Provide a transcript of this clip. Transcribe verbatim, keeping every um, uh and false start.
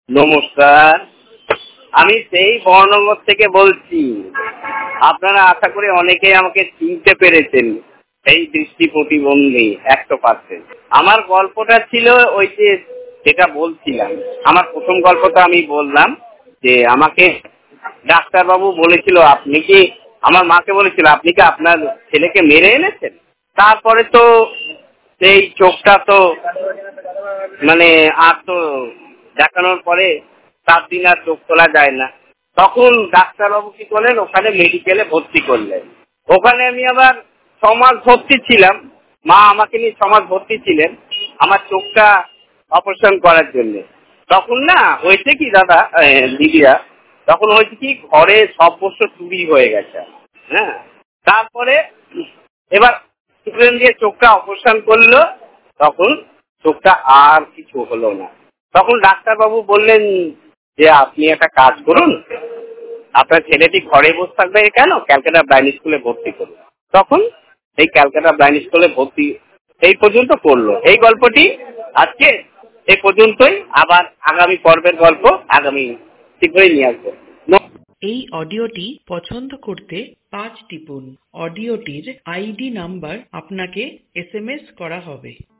নমস্কার, আমি সেই বর্ণনগর থেকে বলছি। আপনারা আশা করি অনেকেই আমাকে চিনতে পেরেছেন। এই দৃষ্টি প্রতিবন্ধী একশো পার্সেন্ট। আমার গল্পটা ছিল ওই যে যেটা বলছিলাম, আমার প্রথম গল্পটা আমি বললাম যে আমাকে ডাক্তারবাবু বলেছিল, আপনি কি, আমার মাকে বলেছিল, আপনি কি আপনার ছেলেকে মেরে এনেছেন? তারপরে তো সেই চোখটা তো মানে আর তো দেখানোর পরে সাত দিন আর চোখ তোলা যায় না। তখন ডাক্তারবাবু কি করলেন, ওখানে মেডিকেলে ভর্তি করলেন। ওখানে আমি আবার ছ মাস ভর্তি ছিলাম। মা আমাকে নিয়ে ছ মাস ভর্তি ছিলেন আমার চোখটা অপারেশন করার জন্য। তখন না হয়েছে কি দাদা, দিদিরা, তখন হয়েছে কি, ঘরে সব বস্তু চুরি হয়ে গেছে। হ্যাঁ, তারপরে এবার ট্রিটমেন্ট দিয়ে চোখটা অপারেশন করলো। তখন চোখটা আর কিছু হলো না। তখন ডাক্তারবাবু বললেন যে আপনি একটা কাজ করুন, আপনার ছেলেটি ঘরে বসে থাকবে কেন, ক্যালকাটা ব্লাইন্ড স্কুলে ভর্তি করুন। তখন এই ক্যালকাটা ব্লাইন্ড স্কুলে ভর্তি এই পর্যন্ত করলো। এই গল্পটি আজকে এই পর্যন্তই। আবার আগামী পর্বের গল্প আগামী শীঘ্রই নিয়ে আসবো। এই অডিওটি পছন্দ করতে পাঁচ টিপুন। অডিওটির আইডি নাম্বার আপনাকে এস এম এস করা হবে।